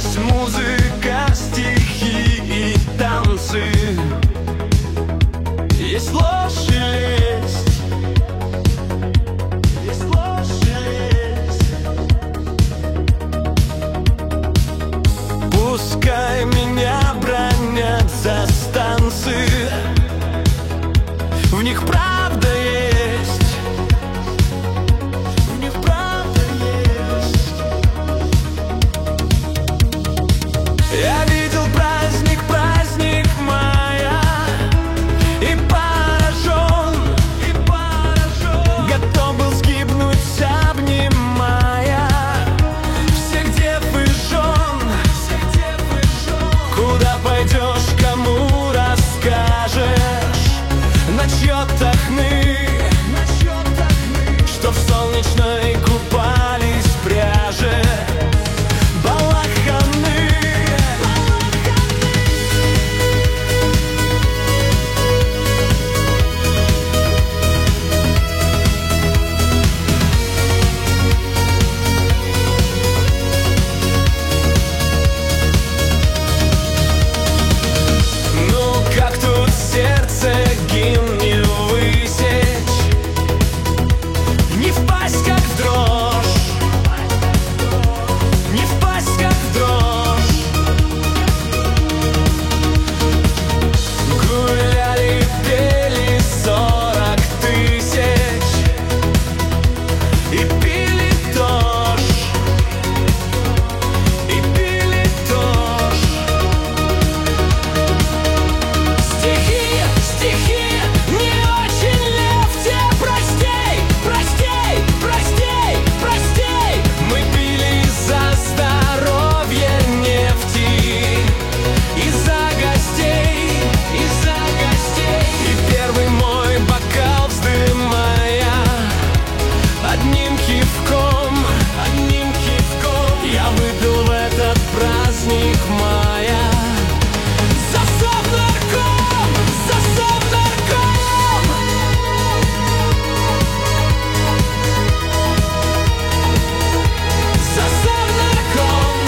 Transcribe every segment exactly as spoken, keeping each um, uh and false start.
Есть музыка, стихи и танцы, есть ложь и лесть, есть ложь и лесть. Пускай меня бранят за станции, в них правда есть, в них правда есть. Я видел праздник, праздник мая, и поражен, и поражен, готов был сгибнуть, обнимая всех дев и жен, всех дев и жен. Куда пойдешь, кому расскажешь, на чьё-то хны, что в солнечной купались пряже. Балаханы, ну как тут сердце гимн не высечь, не впасть как в дрожь, не впасть как в дрожь. Гуляли, пели сорок тысяч и пили тоже, и пили тоже. Стихи, стихи, не очень левте, простей, простей, простей, простей. Мы пили за здоровье нефти, и за гостей, и за гостей. И первый мой бокал вздымая, одним кивком, одним кивком я выпил в этот праздник мая. За совнарком, за совнарком, за совнарком.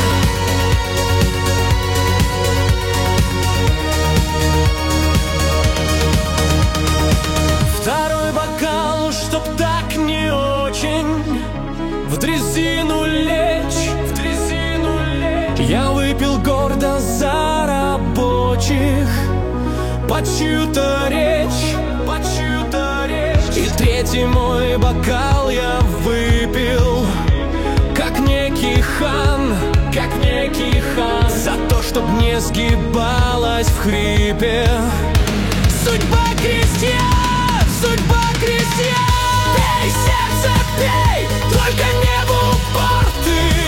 Второй бокал, чтоб так не очень в дрезину лечь, в дрезину лечь. Я выпил гордо за рабочих, под чью-то речь, под чью-то речь. И третий мой бокал я выпил, как некий хан, как некий хан, за то, чтоб не сгибалась в хрипе судьба крестьян, судьба крестьян. Пей, сердце, пей, только небу порты.